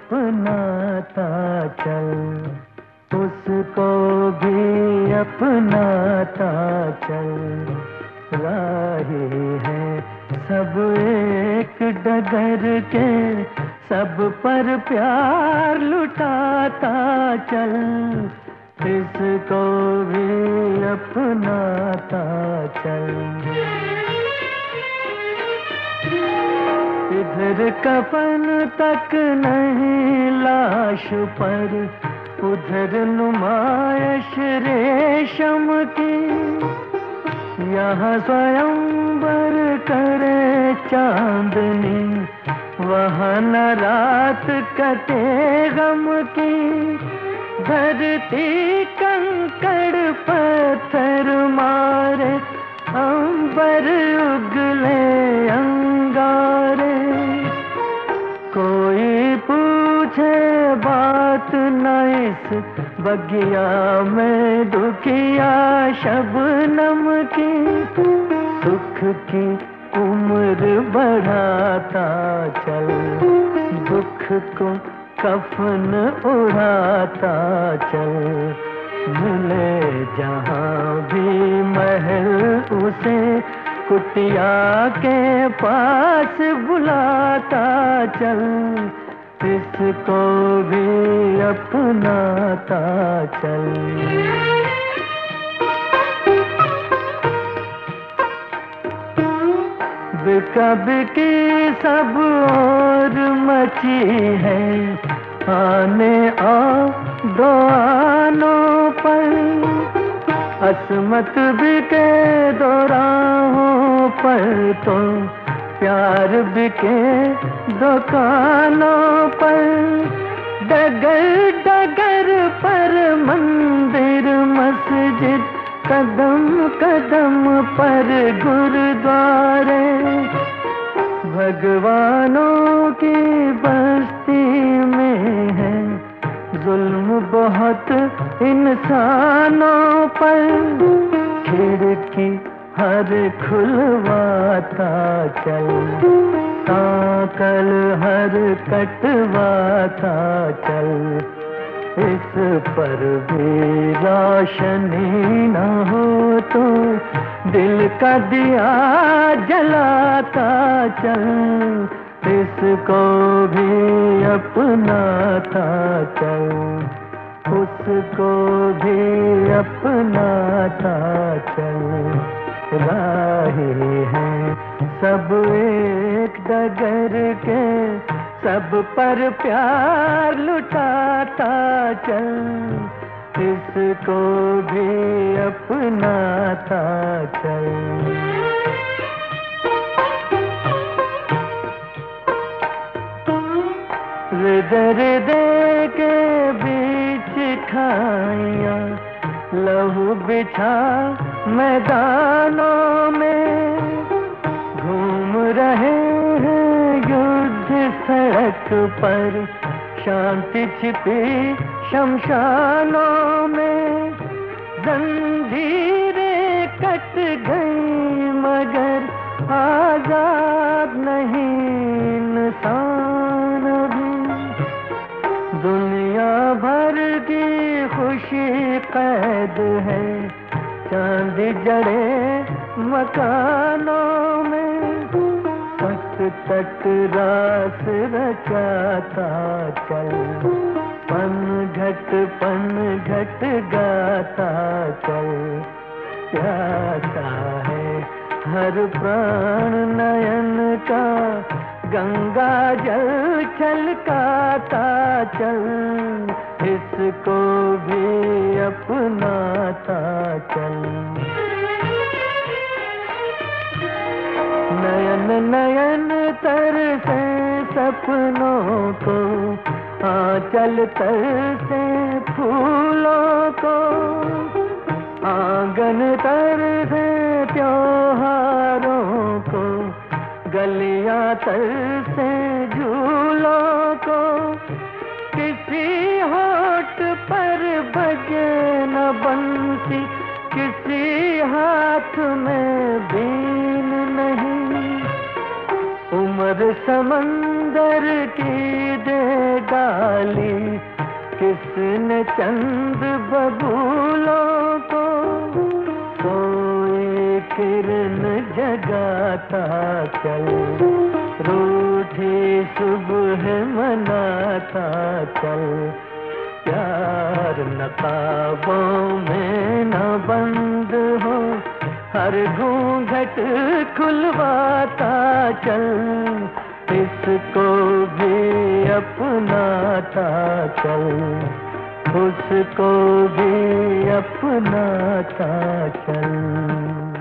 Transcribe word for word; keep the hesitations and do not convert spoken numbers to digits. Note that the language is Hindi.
अपनाता चल, उसको भी अपनाता चल। राही है सब एक डगर के, सब पर प्यार लुटाता चल, इसको भी अपनाता चल। इधर कफन तक नहीं लाश पर, उधर नुमाइश रेशम की। यहाँ स्वयंवर करे चांदनी, वहाँ न रात कटे गम की। धरती कंकड़ पत्थर मारे, अंबर उगले अंगारे। कोई पूछे बात न इस बगिया में दुखिया शबनम की। सुख की उम्र बढ़ाता चल, दुख को कफन उड़ाता चल। मिले जहाँ भी महल उसे, कुटिया के पास बुलाता चल, इसको भी अपनाता चल। बिका बिकी सब और मची है, आने आ दो आनों पर। असमत बिके दो राहों पर, तो प्यार बिके दुकानों पर। डगर डगर पर मंदिर मस्जिद, कदम कदम पर गुरुद्वारे। भगवानों की बस्ती में है जुल्म बहुत इंसानों पर। खिड़की हर खुलवाता चल, ताकल हर कटवाता चल। इस पर भी रोशनी न हो तो, दिल का दिया जलाता चल, इसको भी अपनाता चल, उसको भी अपनाता चल। राही है सब एक डगर के, सब पर प्यार लुटाता चल, इसको भी अपनाता चल। हृदय हृदय के बीच खाइयां, लहू बिछा मैदानों में। घूम रहे हैं युद्ध सड़क पर, शांति छिपी शमशानों में। जंजीरें कट गई मगर आजाद नहीं इंसान भी। दुनिया भर की खुशी कैद है, चांदी जड़े मकानों में। तट तट रास रचाता चल, पन घट पन घट गाता चल। प्यासा है हर प्राण नयन का, गंगा जल छलकाता चल, इसको भी अपनाता चल। नयन नयन तरसे सपनों को, आंचल तरसे फूलों को। आंगन तरसे त्योहारों को, गलियां तरसे झूलों को। किसी होठ पर बजे न बंसी, किसी हाथ में बीन नहीं। उम्र समंदर की दे डाल वाली, किसने चंद बबूलों को सोई किरण जगाता चल, रूठी सुबह मनाता चल। प्यार नकाबों में न बंद हो, हर घूंघट खुलवाता चल, इसको भी अपनाता चल, उसको भी अपनाता चल।